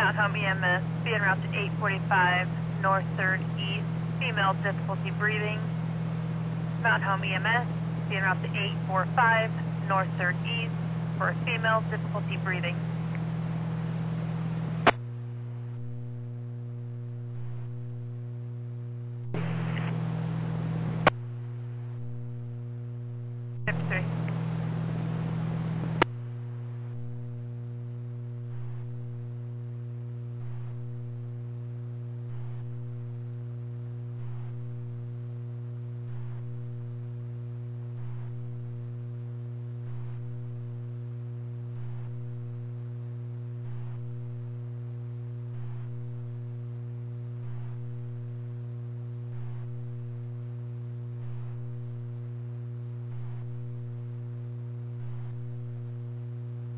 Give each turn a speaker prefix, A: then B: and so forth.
A: Mount Home EMS, be en route to 845 North 3rd East, female difficulty breathing. Mount Home EMS, be en route to 845 North 3rd East for female difficulty breathing.